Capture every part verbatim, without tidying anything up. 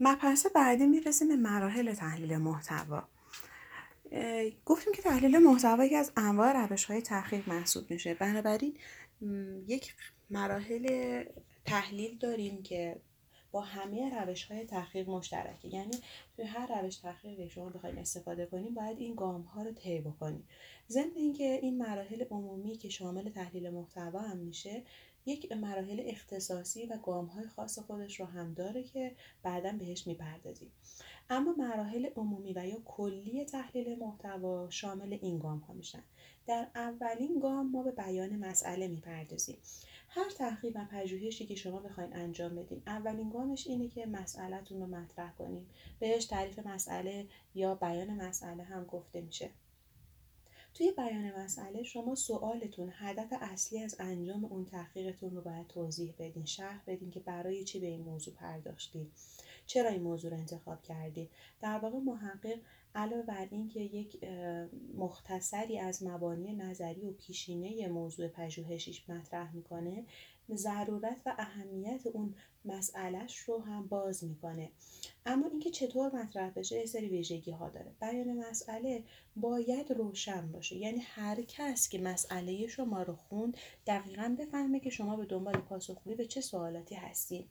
مبحث بعدی میرسیم به مراحل تحلیل محتوا. گفتیم که تحلیل محتوا یکی از انواع روش‌های تحقیق محسوب میشه. بنابراین یک مراحل تحلیل داریم که با همه روش‌های تحقیق مشترکه. یعنی توی هر روش تحقیقی شما بخواید استفاده کنیم باید این گام‌ها رو طی بکنیم. ضمن اینکه این مراحل عمومی که شامل تحلیل محتوا هم میشه، یک مراحل اختصاصی و گام‌های خاص خودش رو هم داره که بعداً بهش میپردازیم. اما مراحل عمومی و یا کلی تحلیل محتوا شامل این گام ها میشن. در اولین گام ما به بیان مسئله میپردازیم. هر تحقیق و پژوهشی که شما بخواید انجام بدین، اولین گامش اینه که مسئله‌تون رو مطرح کنین. بهش تعریف مسئله یا بیان مسئله هم گفته میشه. توی بیان مسئله شما سوالتون، هدف اصلی از انجام اون تحقیقتون رو باید توضیح بدین، شرح بدین که برای چی به این موضوع پرداختید، چرا این موضوع رو انتخاب کردید. در واقع محقق علاوه بر این که یک مختصری از مبانی نظری و پیشینه موضوع پژوهشیش مطرح میکنه، ضرورت و اهمیت اون مسئلهش رو هم باز میکنه. اما اینکه چطور مطرح بشه یه سری ویژگی ها داره. بیان مسئله باید روشن باشه، یعنی هر کس که مسئله شما رو خوند دقیقاً بفهمه که شما به دنبال پاسخگویی به چه سوالاتی هستید.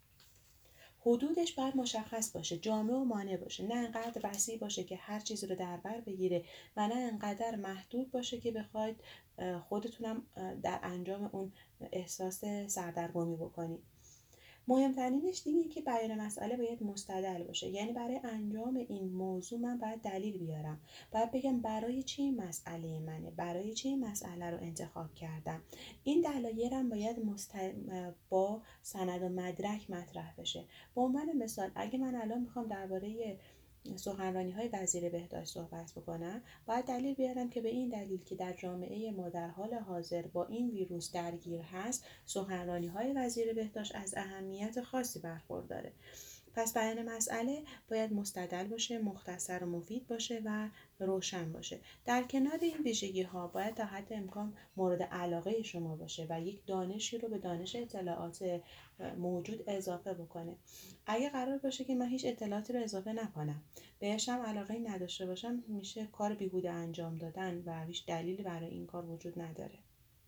حدودش باید مشخص باشه، جامع و مانع باشه، نه انقدر وسیع باشه که هر چیزی رو در بر بگیره و نه انقدر محدود باشه که بخواید خودتونم در انجام اون احساس سردرگمی بکنید. مهمترینش اینه که بیان مسئله باید مستدل باشه، یعنی برای انجام این موضوع من باید دلیل بیارم، باید بگم برای چی این مسئله منه، برای چی این مسئله رو انتخاب کردم. این دلایلم باید مست... با سند و مدرک مطرح بشه. به عنوان مثال اگه من الان میخوام درباره سخنرانی های وزیر بهداشت صحبت بکنم، باید دلیل بیارم که به این دلیل که در جامعه ما در حال حاضر با این ویروس درگیر هست، سخنرانی های وزیر بهداشت از اهمیت خاصی برخورداره. پس بیان مسئله باید مستدل باشه، مختصر و مفید باشه و روشن باشه. در کنار این ویژگی ها باید تا حد امکان مورد علاقه شما باشه و یک دانشی رو به دانش اطلاعات موجود اضافه بکنه. اگه قرار باشه که من هیچ اطلاعاتی رو اضافه نکنم، بهش هم علاقه نداشته باشم، میشه کار بیهوده انجام دادن و هیچ دلیلی برای این کار وجود نداره.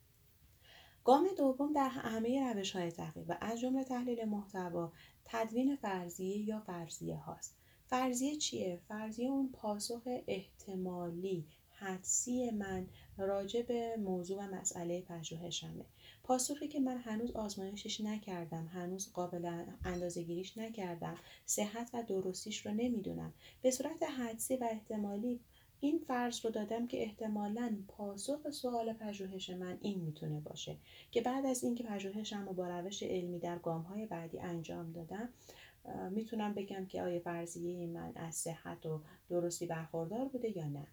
گام دوم در همه روش‌های تحقیق و از جمله تحلیل محتوا، تدوین فرضیه یا فرضیه هاست. فرضیه چیه؟ فرضیه اون پاسخ احتمالی حدسی من راجع به موضوع و مسئله پژوهشمه. پاسخی که من هنوز آزمایشش نکردم، هنوز قابل اندازه‌گیریش نکردم، صحت و درستیش رو نمیدونم. به صورت حدسی و احتمالی این فرض رو دادم که احتمالاً پاسخ سوال پژوهش من این میتونه باشه که بعد از اینکه پژوهشم رو با روش علمی در گام‌های بعدی انجام دادم، میتونم بگم که آیا فرضیه من از صحت و درستی برخوردار بوده یا نه.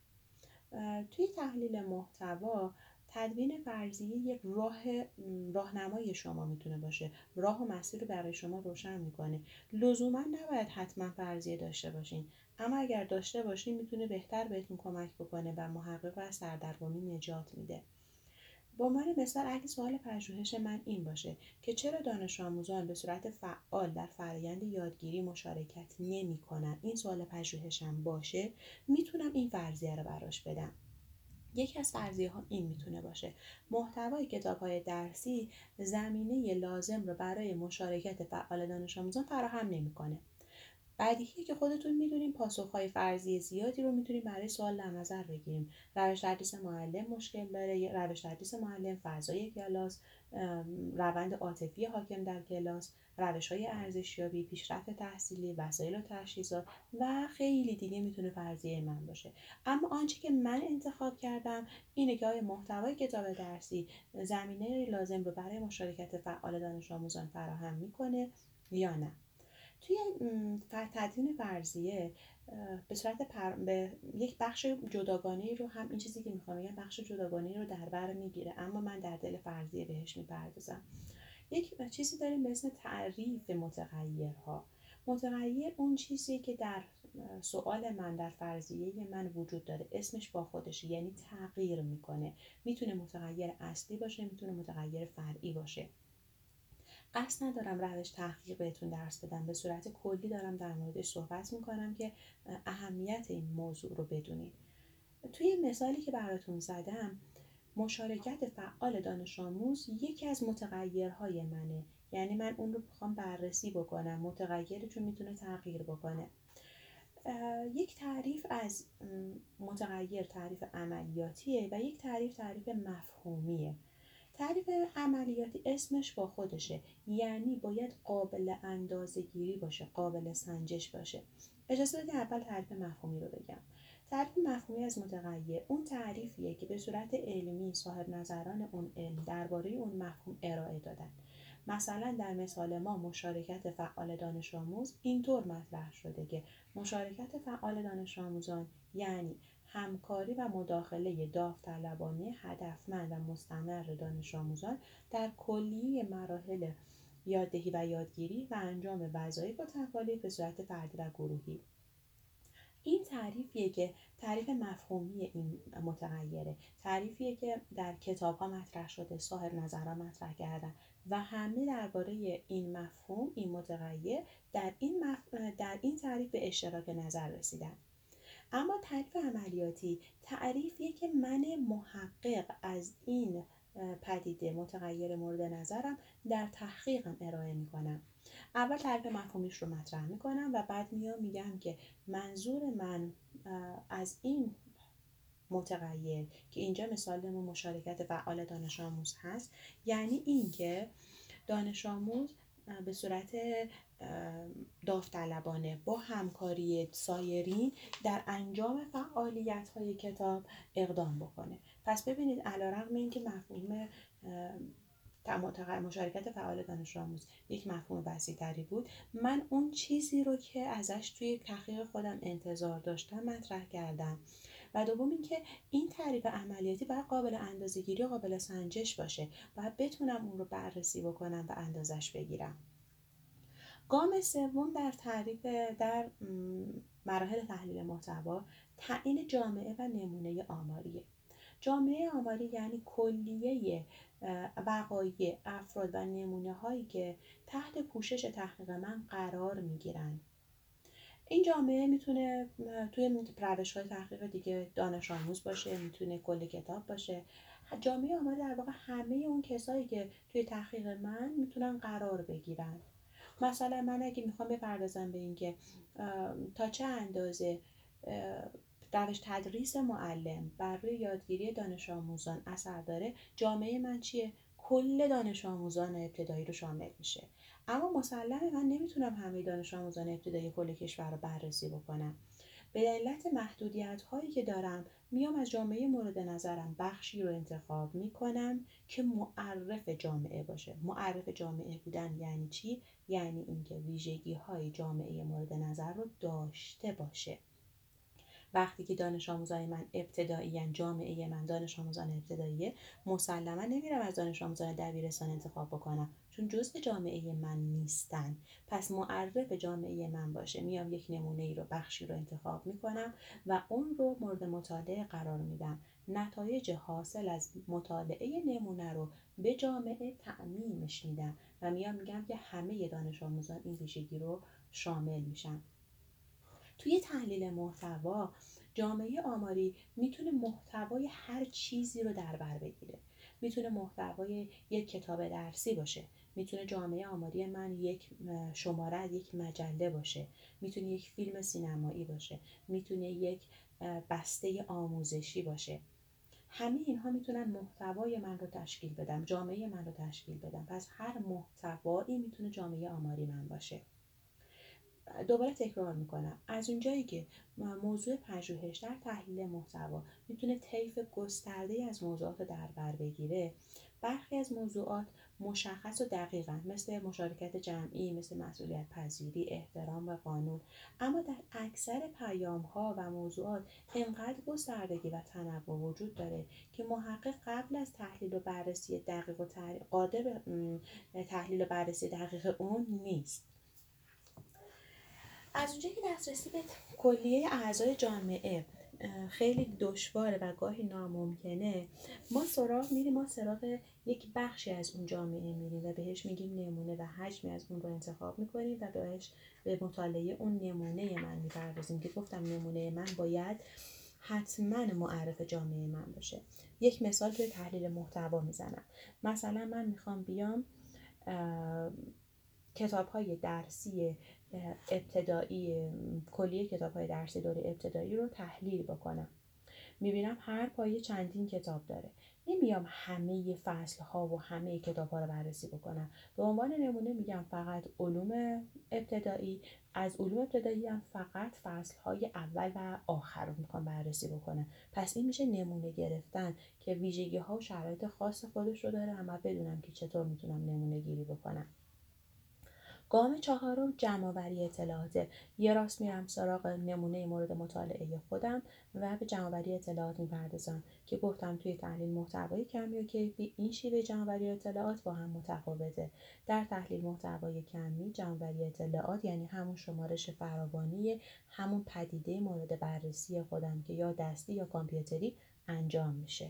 توی تحلیل محتوا تدوین فرضیه یک راه راهنمای شما میتونه باشه، راه و مسیر رو برای شما روشن میکنه. لزوما نباید حتما فرضیه داشته باشین، اما اگر داشته باشین میتونه بهتر بهتون کمک بکنه و محقق و از سردرگمی نجات میده. به عنوان مثال اگه سوال پژوهش من این باشه که چرا دانش آموزان به صورت فعال در فرآیند یادگیری مشارکت نمی کنن، این سوال پژوهشم باشه، میتونم این فرضیه رو براش بدم. یکی از فرضیه ها این میتونه باشه محتوای کتاب های درسی زمینه لازم رو برای مشارکت فعال دانش آموزان فراهم نمیکنه. بدیهیه که خودتون میدونیم پاسخهای فرضی زیادی رو میتونیم برای سوال در نظر بگیریم. روش تدریس معلم مشکل داره، روش تدریس معلم، فضای کلاس، روند عاطفی حاکم در کلاس، روش‌های ارزشیابی، پیشرفت تحصیلی، وسایل و تجهیزات و خیلی دیگه میتونه فرضیه من باشه. اما آنچه که من انتخاب کردم اینه که آیا محتوای کتاب درسی زمینه لازم رو برای مشارکت فعال دانش آموزان فراهم میکنه یا نه. توی تدوین فرضیه به صورت پر... به یک بخش جداگانه رو هم این چیزی که میخوام بگم بخش جداگانه رو در بر میگیره، اما من در دل فرضیه بهش میپردازم. یک چیزی داریم به اسم تعریف متغیرها. متغیر اون چیزی که در سوال من، در فرضیه من وجود داره، اسمش با خودشه، یعنی تغییر میکنه. میتونه متغیر اصلی باشه، میتونه متغیر فرعی باشه. قصد ندارم روش تحقیق بهتون درس بدم، به صورت کلی دارم در موردش صحبت میکنم که اهمیت این موضوع رو بدونید. توی مثالی که براتون زدم، مشارکت فعال دانش آموز یکی از متغیرهای منه، یعنی من اون رو میخوام بررسی بکنم. متغیری چون میتونه تغییر بکنه. یک تعریف از متغیر تعریف عملیاتیه و یک تعریف تعریف مفهومیه. تعریف عملیاتی اسمش با خودشه، یعنی باید قابل اندازه گیری باشه، قابل سنجش باشه. اجازه بدید اول تعریف مفهومی رو بگم. تعریف مفهومی از متغیر اون تعریفیه که به صورت علمی صاحب نظران اون علم درباره اون مفهوم ارائه دادن. مثلا در مثال ما مشارکت فعال دانش آموز اینطور مطرح شده که مشارکت فعال دانش آموزان یعنی همکاری و مداخله داوطلبانه هدفمند و مستمر دانش آموزان در کلیه مراحل یاددهی و یادگیری و انجام وظایف و تکالیف به صورت فردی و گروهی. این تعریفیه که تعریف مفهومی این متغیره، تعریفیه که در کتاب ها مطرح شده، صاحب نظرها مطرح کردن و همه درباره این مفهوم، این متغیر در این مف... در این تعریف به اشتراک نظر رسیدن. اما تعریف عملیاتی تعریفیه که من محقق از این پدیده متغیر مورد نظرم در تحقیقم ارائه میکنم. اول تعریف مفهومیش رو مطرح میکنم و بعد میام میگم که منظور من از این متغیر که اینجا مثالمون مشارکت فعال دانش آموز هست، یعنی این که دانش آموز به صورت داوطلبانه با همکاری سایرین در انجام فعالیت‌های کتاب اقدام بکنه. پس ببینید علیرغم اینکه مفهوم مشارکت فعال دانش آموز یک مفهوم وسیع‌تری بود، من اون چیزی رو که ازش توی تحقیق خودم انتظار داشتم مطرح کردم. و دوم اینکه این تعریف عملیاتی باید قابل اندازه‌گیری و قابل سنجش باشه، باید بتونم اون رو بررسی بکنم و اندازش بگیرم. گام سوم در تعریف در مراحل تحلیل محتوا تعیین جامعه و نمونه آماریه. جامعه آماری یعنی کلیه وقایع، افراد و نمونه هایی که تحت پوشش تحقیق من قرار می گیرن. این جامعه میتونه توی روش های تحقیق دیگه دانش آموز باشه، میتونه کل کتاب باشه. جامعه آماری در واقع همه اون کسایی که توی تحقیق من میتونن قرار بگیرن. مثلا من اگه میخوام بپردازم به این که تا چه اندازه روش تدریس معلم بر روی یادگیری دانش آموزان اثر داره، جامعه من چیه؟ کل دانش آموزان ابتدایی رو شامل میشه. اما مسلمه من نمیتونم همه دانش آموزان ابتدایی کل کشور رو بررسی بکنم. به علت محدودیت هایی که دارم میام از جامعه مورد نظرم بخشی رو انتخاب میکنم که معرف جامعه باشه. معرف جامعه بودن یعنی چی؟ یعنی اینکه ویژگی های جامعه مورد نظر رو داشته باشه. وقتی که دانش آموزان من ابتدایی، جامعه من دانش آموزان ابتداییه، مسلما نمیرم از دانش آموزان دبیرستان انتخاب بکنم، چون جزء جامعه من نیستن. پس معرف جامعه من باشه، میام یک نمونه ای رو، بخشی رو انتخاب میکنم و اون رو مورد مطالعه قرار میدم. نتایج حاصل از مطالعه نمونه رو به جامعه تعمیمش میدم و میام میگم که همه دانش آموزان این ویژگی رو شامل میشن. توی تحلیل محتوا، جامعه آماری میتونه محتوای هر چیزی رو در بر بگیره. میتونه محتوای یک کتاب درسی باشه، میتونه جامعه آماری من یک شماره از یک مجله باشه، میتونه یک فیلم سینمایی باشه، میتونه یک بسته آموزشی باشه. همه اینها میتونن محتوای من رو تشکیل بدن، جامعه من رو تشکیل بدن. پس هر محتوایی میتونه جامعه آماری من باشه. دوباره تکرار میکنم، از اونجایی که موضوع پژوهش در تحلیل محتوا میتونه طیف گسترده‌ای از موضوعات رو در بر بگیره، برخی از موضوعات مشخص و دقیقاً، مثل مشارکت جمعی، مثل مسئولیت پذیری، احترام و قانون. اما در اکثر پیام‌ها و موضوعات اینقدر گستردگی و تنوع وجود داره که محقق قبل از تحلیل و بررسی دقیق و قادر به تحلیل و بررسی دقیق اون نیست. از اونجایی که دسترسی به کلیه اعضای جامعه خیلی دشواره و گاهی ناممکنه، ما سراغ میریم ما سراغ یک بخشی از اون جامعه میریم و بهش میگیم نمونه و حجمی از اون رو انتخاب میکنیم و بهش به مطالعه اون نمونه من میپردازیم که گفتم نمونه من باید حتما معرف جامعه من باشه. یک مثال توی تحلیل محتوا میزنم. مثلا من میخوام بیام کتاب های درسی ابتدایی کلیه کتاب های درسی دوره ابتدایی رو تحلیل بکنم. میبینم هر پایه چندین کتاب داره. نمیام همه فصل ها و همه کتاب ها رو بررسی بکنم. به عنوان نمونه میگم فقط علوم ابتدایی، از علوم ابتدایی هم فقط فصل های اول و آخر رو میخوام بررسی بکنم. پس این میشه نمونه گرفتن که ویژگی ها و شرایط خاص خودش رو داره، اما بدونم که چطور میتونم نمونه گیری بکنم. گام چهارم جمع‌آوری اطلاعاته. یه راست میرم سراغ نمونه مورد مطالعه خودم و به جمع‌آوری اطلاعات میپردازم که گفتم توی تحلیل محتوایی کمی و کیفی این شیوه جمع‌آوری اطلاعات با هم متفاوته. در تحلیل محتوای کمی جمع‌آوری اطلاعات یعنی همون شمارش فراوانی همون پدیده مورد بررسی خودم که یا دستی یا کامپیوتری انجام میشه.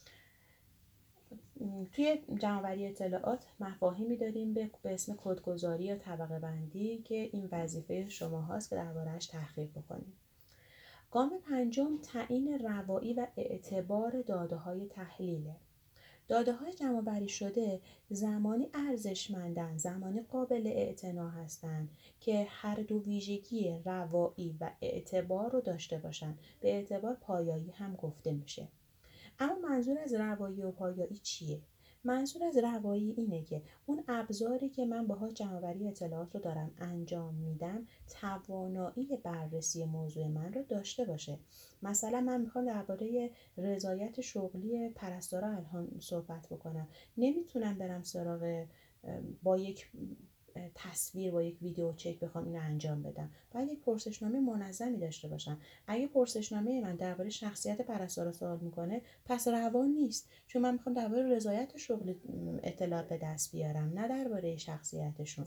توی جمع‌آوری اطلاعات مفاهیمی داریم به اسم کدگذاری یا طبقه بندی که این وظیفه شما هاست که درباره‌اش تحقیق بکنید. گام پنجم تعیین روایی و اعتبار داده‌های تحلیله. داده‌های جمع‌آوری شده زمانی ارزشمندن، زمانی قابل اعتنا هستند که هر دو ویژگی روایی و اعتبار رو داشته باشن. به اعتبار پایایی هم گفته میشه. اما منظور از روایی و پایایی چیه؟ منظور از روایی اینه که اون ابزاری که من باهاش جمع‌آوری اطلاعات رو دارم انجام میدم توانایی بررسی موضوع من رو داشته باشه. مثلا من میخوام درباره رضایت شغلی پرستارا الان صحبت بکنم. نمیتونم برم سراغ با یک تصویر با یک ویدیو چک بخوام اینو انجام بدم. باید یک پرسشنامه منظمی داشته باشم. اگه پرسشنامه من درباره شخصیت پرستارا سوال میکنه پس روان نیست، چون من میخوام درباره رضایت شغل اطلاعات به دست بیارم نه درباره شخصیتشون.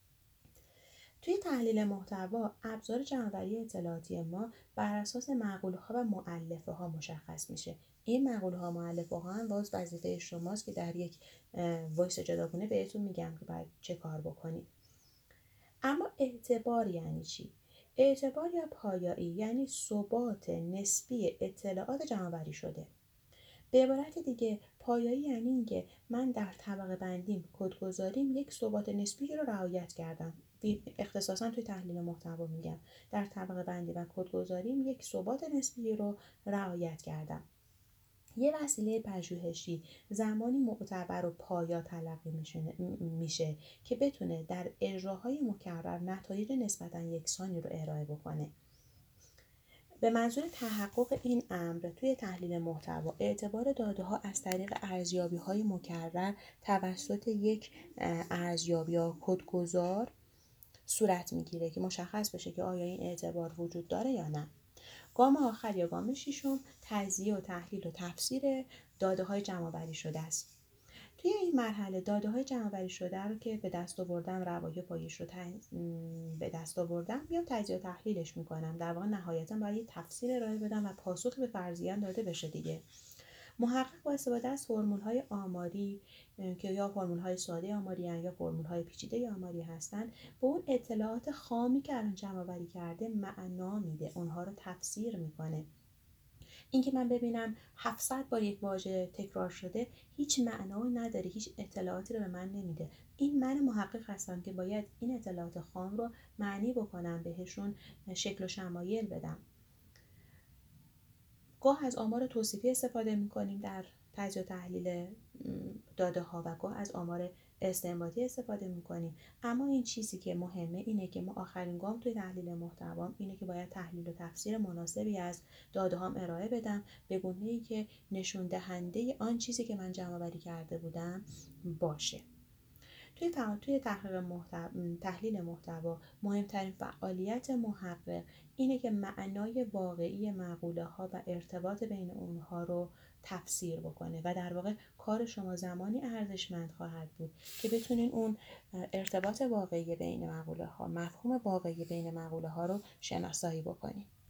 توی تحلیل محتوا ابزار جمع‌آوری اطلاعاتی ما بر اساس مقوله‌ها و مؤلفه‌ها مشخص میشه. این مقوله‌ها و مؤلفه‌ها هم باز وظیفه شماست که در یک وایس جداگونه بهتون میگم که باید چه کار بکنید. اما اعتبار یعنی چی؟ اعتبار یا پایایی یعنی ثبات نسبی اطلاعات جمع‌آوری شده. به عبارت دیگه پایایی یعنی اینکه من در طبقه بندیم کدگذاریم یک ثبات نسبی رو رعایت کردم. اختصاصا توی تحلیل محتوا میگم در طبقه بندی و کدگذاریم یک ثبات نسبی رو رعایت کردم. یه وسیله پژوهشی زمانی معتبر و پایا تلقی میشه که بتونه در اجراهای مکرر نتایج نسبتاً یکسانی رو ارائه بکنه. به منظور تحقق این امر توی تحلیل محتوا اعتبار داده‌ها از طریق ارزیابی‌های مکرر توسط یک ارزیابی یا کدگذار صورت میگیره که مشخص بشه که آیا این اعتبار وجود داره یا نه. گام آخر یا گام ششم تجزیه و تحلیل و تفسیر داده‌های جمع‌آوری شده است. توی این مرحله داده‌های جمع‌آوری شده رو که به دست آوردم، روایی پایش رو تنز... به دست آوردم، میام تجزیه و تحلیلش میکنم. در واقع نهایتاً باید یه تفسیر ارائه بدم و پاسخ به فرضیه‌ام داده بشه دیگه. محقق با استفاده از فرمول‌های آماری که یا فرمول‌های ساده آماری هستند یا فرمول‌های پیچیده آماری هستند، به اون اطلاعات خامی که الان جمع‌آوری کرده معنا میده، اونها رو تفسیر میکنه. اینکه من ببینم هفتصد بار یک واژه تکرار شده هیچ معنایی نداره، هیچ اطلاعاتی رو به من نمیده. این من محقق هستم که باید این اطلاعات خام رو معنی بکنم، بهشون شکل و شمایل بدم. گاه از آمار توصیفی استفاده میکنیم در تجزیه و تحلیل داده ها و گاه از آمار استنباطی استفاده میکنیم. اما این چیزی که مهمه اینه که ما آخرین گام توی تحلیل محتوام اینه که باید تحلیل و تفسیر مناسبی از داده هام ارائه بدم به گونه‌ای که نشون دهنده آن چیزی که من جمع‌آوری کرده بودم باشه. توی توی تحقیق محتوا، تحلیل محتوا مهمترین فعالیت محقق اینه که معنای واقعی مقوله ها و ارتباط بین اونها رو تفسیر بکنه و در واقع کار شما زمانی ارزشمند خواهد بود که بتونین اون ارتباط واقعی بین مقوله ها، مفهوم واقعی بین مقوله ها رو شناسایی بکنین.